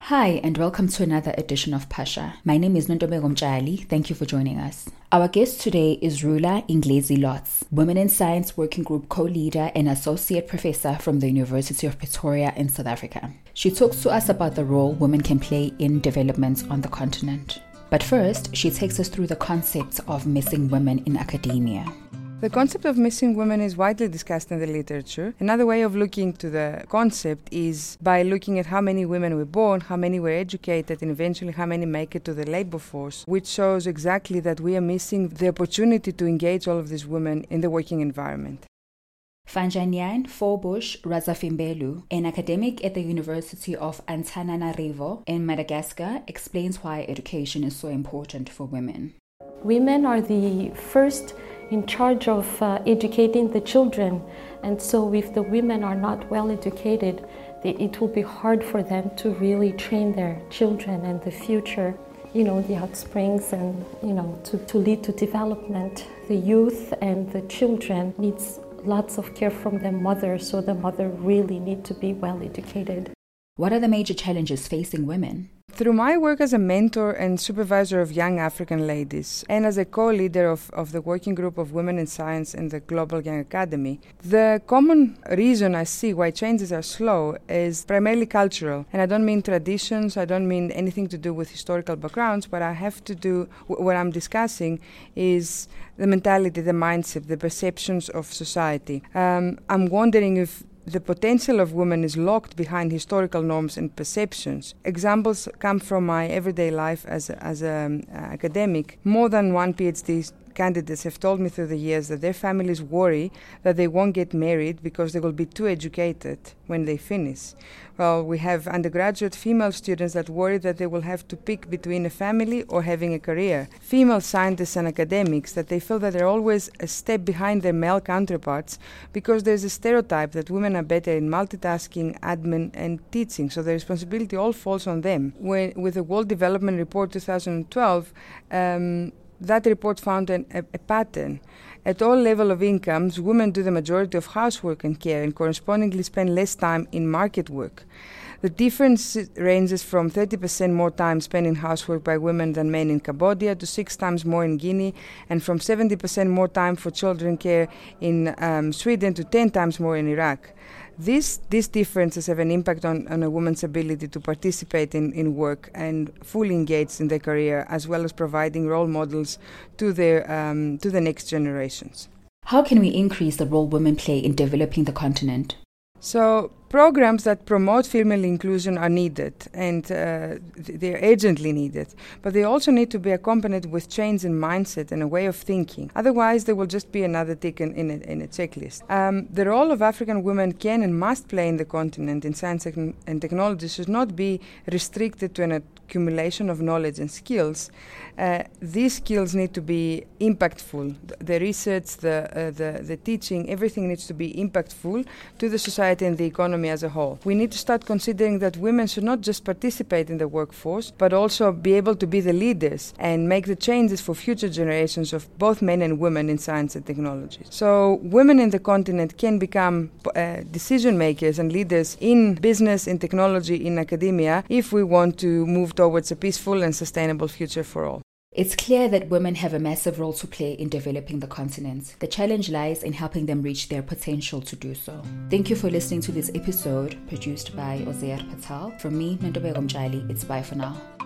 Hi, and welcome to another edition of Pasha. My name is Nontomeko Mtshali. Thank you for joining us. Our guest today is Rula Inglesi Lotz, Women in Science Working Group co-leader and associate professor from the University of Pretoria in South Africa. She talks to us about the role women can play in development on the continent. But first, she takes us through the concept of missing women in academia. The concept of missing women is widely discussed in the literature. Another way of looking to the concept is by looking at how many women were born, how many were educated, and eventually how many make it to the labor force, which shows exactly that we are missing the opportunity to engage all of these women in the working environment. Fanjanyan Forbush Razafimbelu, an academic at the University of Antananarivo in Madagascar, explains why education is so important for women. Women are the first in charge of educating the children, and so if the women are not well educated, it will be hard for them to really train their children and the future, the offsprings, and to lead to development. The youth and the children needs lots of care from their mother, so the mother really need to be well educated. What are the major challenges facing women? Through my work as a mentor and supervisor of young African ladies, and as a co-leader of the working group of women in science in the Global Young Academy, the common reason I see why changes are slow is primarily cultural. And I don't mean traditions, I don't mean anything to do with historical backgrounds. What I'm discussing is the mentality, the mindset, the perceptions of society. I'm wondering if the potential of women is locked behind historical norms and perceptions. Examples come from my everyday life as an academic. More than one PhD candidates have told me through the years that their families worry that they won't get married because they will be too educated when they finish. Well, we have undergraduate female students that worry that they will have to pick between a family or having a career. Female scientists and academics that they feel that they're always a step behind their male counterparts because there's a stereotype that women are better in multitasking, admin, and teaching, so the responsibility all falls on them. With the World Development Report 2012, that report found a pattern. At all levels of incomes, women do the majority of housework and care and correspondingly spend less time in market work. The difference ranges from 30% more time spent in housework by women than men in Cambodia to 6 times more in Guinea, and from 70% more time for children care in Sweden to 10 times more in Iraq. These differences have an impact on a woman's ability to participate in work and fully engage in their career, as well as providing role models to the next generations. How can we increase the role women play in developing the continent? So, programs that promote female inclusion are needed, and they're urgently needed. But they also need to be accompanied with change in mindset and a way of thinking. Otherwise, they will just be another tick in a checklist. The role of African women can and must play in the continent in science and technology should not be restricted to an accumulation of knowledge and skills. These skills need to be impactful. The research, the teaching, everything needs to be impactful to the society and the economy as a whole. We need to start considering that women should not just participate in the workforce, but also be able to be the leaders and make the changes for future generations of both men and women in science and technology. So women in the continent can become decision makers and leaders in business, in technology, in academia, if we want to move towards a peaceful and sustainable future for all. It's clear that women have a massive role to play in developing the continent. The challenge lies in helping them reach their potential to do so. Thank you for listening to this episode, produced by Ozair Patel. From me, Nontomeko Mtshali, it's bye for now.